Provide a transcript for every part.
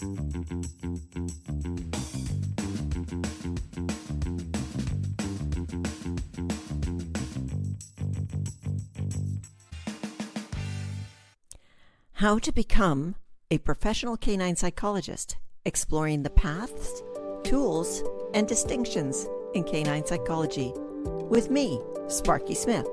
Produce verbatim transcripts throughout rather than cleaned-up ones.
How to become a professional canine psychologist, exploring the paths, tools, and distinctions in canine psychology. With me, Sparky Smith.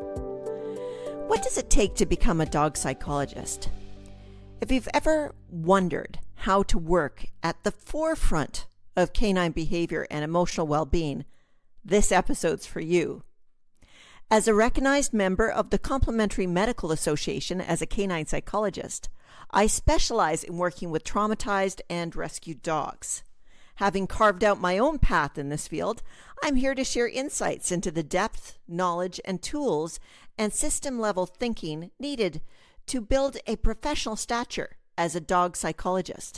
What does it take to become a dog psychologist? If you've ever wondered how to work at the forefront of canine behavior and emotional well-being, this episode's for you. As a recognized member of the Complementary Medical Association as a canine psychologist, I specialize in working with traumatized and rescued dogs. Having carved out my own path in this field, I'm here to share insights into the depth, knowledge, and tools and system-level thinking needed to build a professional stature as a dog psychologist.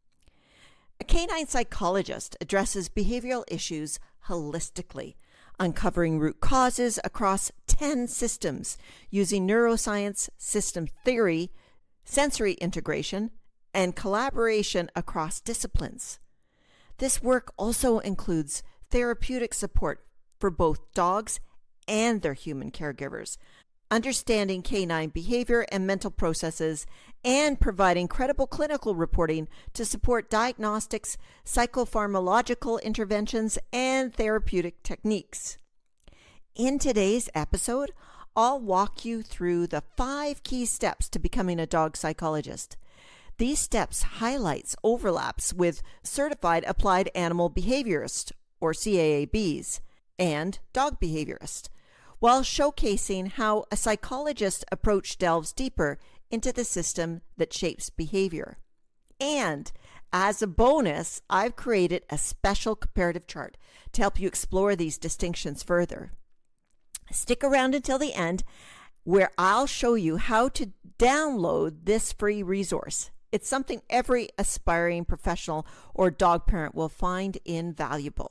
A canine psychologist addresses behavioral issues holistically, uncovering root causes across ten systems using neuroscience, system theory, sensory integration, and collaboration across disciplines. This work also includes therapeutic support for both dogs and their human caregivers, understanding canine behavior and mental processes, and providing credible clinical reporting to support diagnostics, psychopharmacological interventions, and therapeutic techniques. In today's episode, I'll walk you through the five key steps to becoming a dog psychologist. These steps highlights overlaps with Certified Applied Animal Behaviorist, or C A A Bs, and dog behaviorist, while showcasing how a psychologist approach delves deeper into the system that shapes behavior. And as a bonus, I've created a special comparative chart to help you explore these distinctions further. Stick around until the end, where I'll show you how to download this free resource. It's something every aspiring professional or dog parent will find invaluable.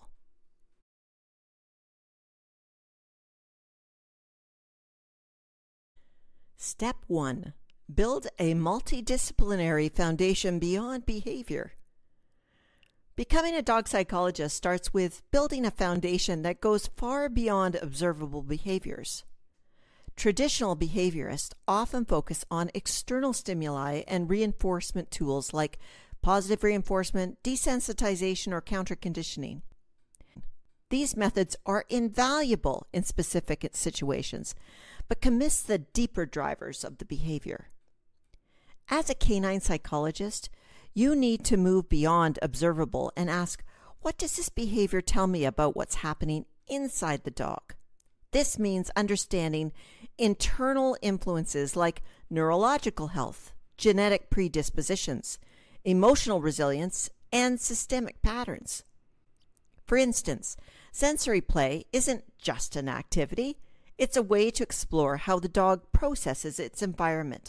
Step one. Build a multidisciplinary foundation beyond behavior. Becoming a dog psychologist starts with building a foundation that goes far beyond observable behaviors. Traditional behaviorists often focus on external stimuli and reinforcement tools like positive reinforcement, desensitization, or counter-conditioning. These methods are invaluable in specific situations, but can miss the deeper drivers of the behavior. As a canine psychologist, you need to move beyond observable and ask, what does this behavior tell me about what's happening inside the dog? This means understanding internal influences like neurological health, genetic predispositions, emotional resilience, and systemic patterns. For instance, sensory play isn't just an activity. It's a way to explore how the dog processes its environment.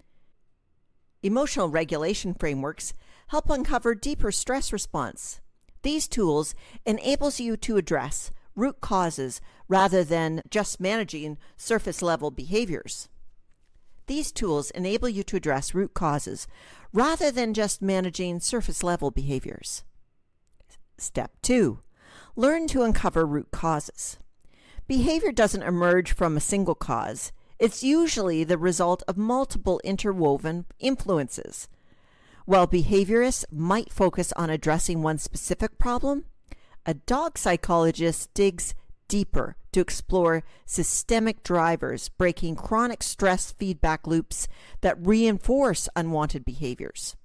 Emotional regulation frameworks help uncover deeper stress response. These tools enables you to address root causes rather than just managing surface level behaviors. These tools enable you to address root causes rather than just managing surface level behaviors. Step two. Learn to uncover root causes. Behavior doesn't emerge from a single cause. It's usually the result of multiple interwoven influences. While behaviorists might focus on addressing one specific problem, a dog psychologist digs deeper to explore systemic drivers, breaking chronic stress feedback loops that reinforce unwanted behaviors.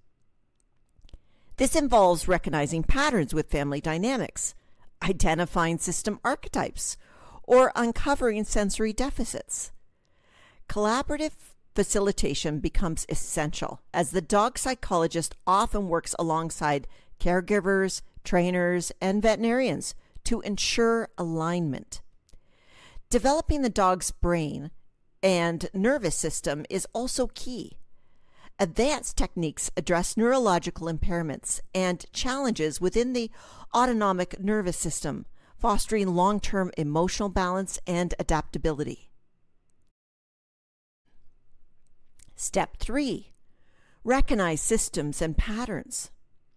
This involves recognizing patterns with family dynamics, identifying system archetypes, or uncovering sensory deficits. Collaborative facilitation becomes essential as the dog psychologist often works alongside caregivers, trainers, and veterinarians to ensure alignment. Developing the dog's brain and nervous system is also key. Advanced techniques address neurological impairments and challenges within the autonomic nervous system, fostering long-term emotional balance and adaptability. Step three, recognize systems and patterns.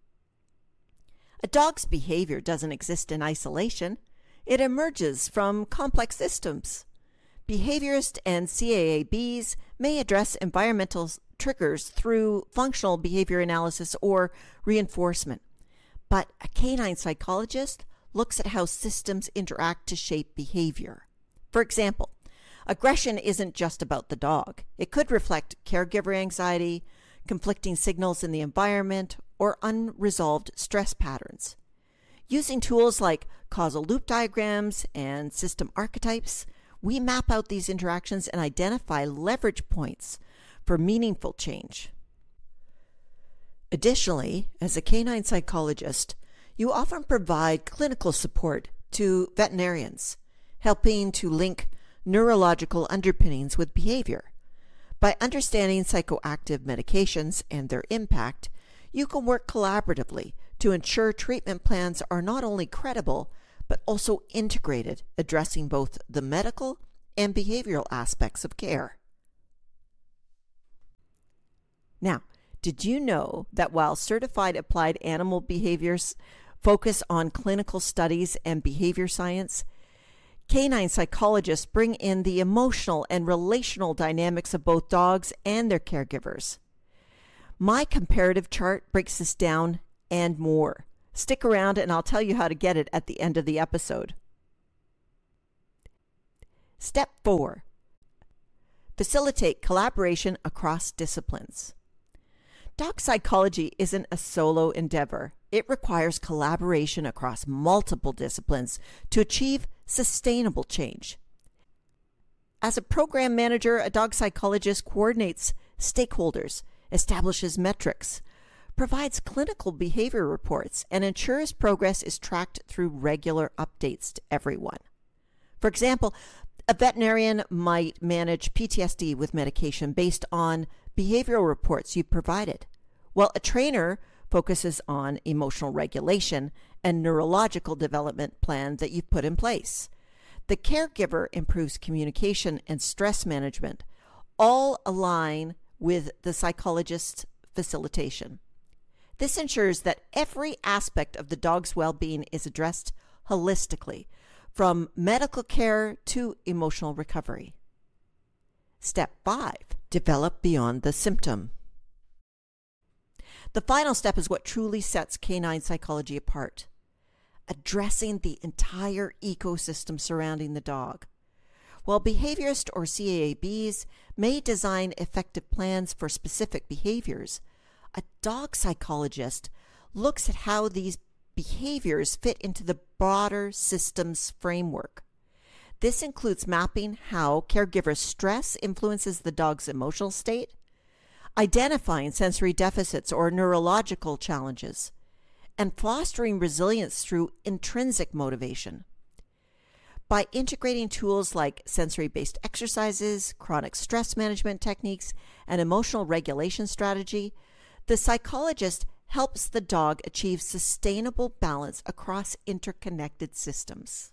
A dog's behavior doesn't exist in isolation. It emerges from complex systems. Behaviorists and C A A Bs may address environmental triggers through functional behavior analysis or reinforcement. But a canine psychologist looks at how systems interact to shape behavior. For example, aggression isn't just about the dog. It could reflect caregiver anxiety, conflicting signals in the environment, or unresolved stress patterns. Using tools like causal loop diagrams and system archetypes, we map out these interactions and identify leverage points for meaningful change. Additionally, as a canine psychologist, you often provide clinical support to veterinarians, helping to link neurological underpinnings with behavior. By understanding psychoactive medications and their impact, you can work collaboratively to ensure treatment plans are not only credible, but also integrated, addressing both the medical and behavioral aspects of care. Now, did you know that while certified applied animal behaviors focus on clinical studies and behavior science, canine psychologists bring in the emotional and relational dynamics of both dogs and their caregivers? My comparative chart breaks this down and more. Stick around and I'll tell you how to get it at the end of the episode. Step four. Facilitate collaboration across disciplines. Dog psychology isn't a solo endeavor. It requires collaboration across multiple disciplines to achieve sustainable change. As a program manager, a dog psychologist coordinates stakeholders, establishes metrics, provides clinical behavior reports, and ensures progress is tracked through regular updates to everyone. For example, a veterinarian might manage P T S D with medication based on behavioral reports you provided, while a trainer focuses on emotional regulation and neurological development plan that you've put in place. The caregiver improves communication and stress management, all align with the psychologist's facilitation. This ensures that every aspect of the dog's well-being is addressed holistically, from medical care to emotional recovery. Step five, develop beyond the symptom. The final step is what truly sets canine psychology apart, addressing the entire ecosystem surrounding the dog. While behaviorists or C A A Bs may design effective plans for specific behaviors, a dog psychologist looks at how these behaviors fit into the broader systems framework. This includes mapping how caregiver stress influences the dog's emotional state, identifying sensory deficits or neurological challenges, and fostering resilience through intrinsic motivation. By integrating tools like sensory-based exercises, chronic stress management techniques, and emotional regulation strategy, the psychologist helps the dog achieve sustainable balance across interconnected systems.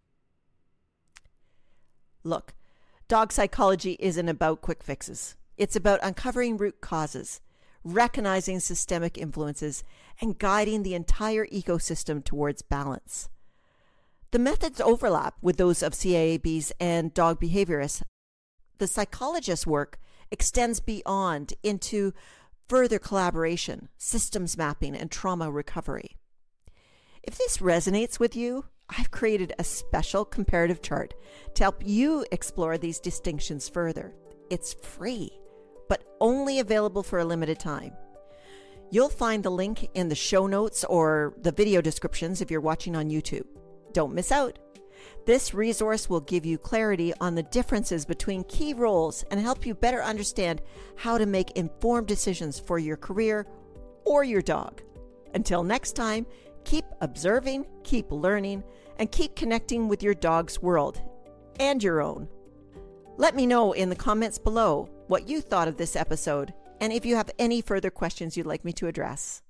Look, dog psychology isn't about quick fixes. It's about uncovering root causes, recognizing systemic influences, and guiding the entire ecosystem towards balance. The methods overlap with those of C A A Bs and dog behaviorists. The psychologist's work extends beyond into further collaboration, systems mapping, and trauma recovery. If this resonates with you, I've created a special comparative chart to help you explore these distinctions further. It's free, but only available for a limited time. You'll find the link in the show notes or the video descriptions if you're watching on YouTube. Don't miss out. This resource will give you clarity on the differences between key roles and help you better understand how to make informed decisions for your career or your dog. Until next time, keep observing, keep learning, and keep connecting with your dog's world and your own. Let me know in the comments below what you thought of this episode and if you have any further questions you'd like me to address.